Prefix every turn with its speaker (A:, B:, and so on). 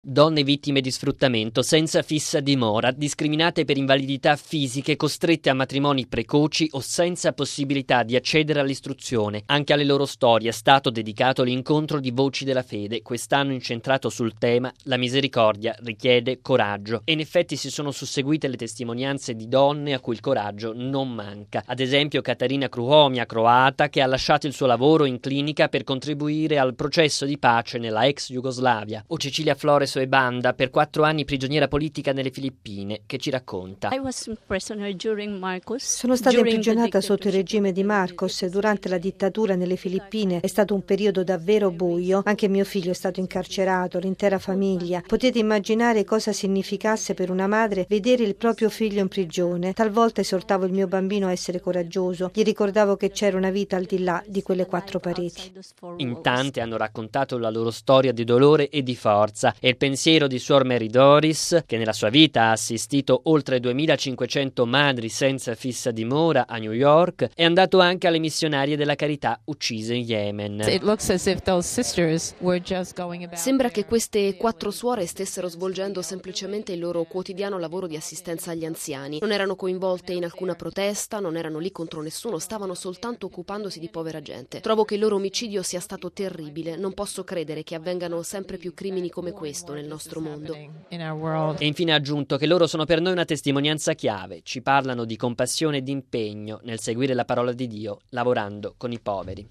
A: Donne vittime di sfruttamento senza fissa dimora, discriminate per invalidità fisiche, costrette a matrimoni precoci o senza possibilità di accedere all'istruzione. Anche alle loro storie è stato dedicato l'incontro di Voci della Fede, quest'anno incentrato sul tema La misericordia richiede coraggio. E in effetti si sono susseguite le testimonianze di donne a cui il coraggio non manca. Ad esempio Katarina Kruhomia, croata, che ha lasciato il suo lavoro in clinica per contribuire al processo di pace nella ex Jugoslavia. O Cecilia Flores Banda, per 4 anni prigioniera politica nelle Filippine, che ci racconta.
B: Sono stata imprigionata sotto il regime di Marcos durante la dittatura nelle Filippine. È stato un periodo davvero buio. Anche mio figlio è stato incarcerato, l'intera famiglia. Potete immaginare cosa significasse per una madre vedere il proprio figlio in prigione. Talvolta esortavo il mio bambino a essere coraggioso. Gli ricordavo che c'era una vita al di là di quelle 4 pareti.
A: In tante hanno raccontato la loro storia di dolore e di forza. E il pensiero di Suor Mary Doris, che nella sua vita ha assistito oltre 2500 madri senza fissa dimora a New York, è andato anche alle missionarie della carità uccise in Yemen.
C: Sembra che queste 4 suore stessero svolgendo semplicemente il loro quotidiano lavoro di assistenza agli anziani. Non erano coinvolte in alcuna protesta, non erano lì contro nessuno, stavano soltanto occupandosi di povera gente. Trovo che il loro omicidio sia stato terribile. Non posso credere che avvengano sempre più crimini come questo nel nostro mondo.
A: E infine ha aggiunto che loro sono per noi una testimonianza chiave, ci parlano di compassione e di impegno nel seguire la parola di Dio, lavorando con i poveri.